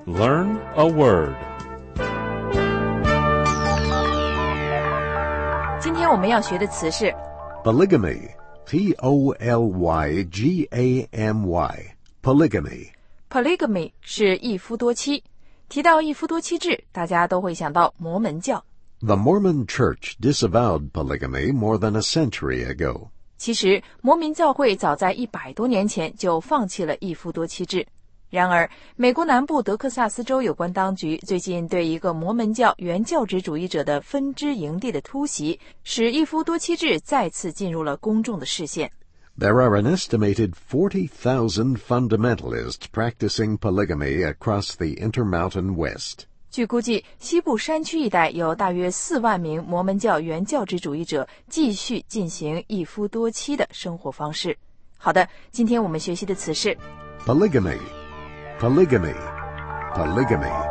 Learn a word. 今天我们要学的词是 polygamy, P-O-L-Y-G-A-M-Y, polygamy. polygamy 是一夫多妻。提到一夫多妻制，大家都会想到摩门教。 The Mormon Church disavowed polygamy more than a century ago. 其实，摩门教会早在100多年前就放弃了一夫多妻制。然而，美国南部德克萨斯州有关当局最近对一个摩门教原教旨主义者的分支营地的突袭，使一夫多妻制再次进入了公众的视线。 There are an estimated 40,000 fundamentalists practicing polygamy across the Intermountain West. 据估计，西部山区一带有大约4万名摩门教原教旨主义者继续进行一夫多妻的生活方式。好的，今天我们学习的词是 polygamy, polygamy, polygamy.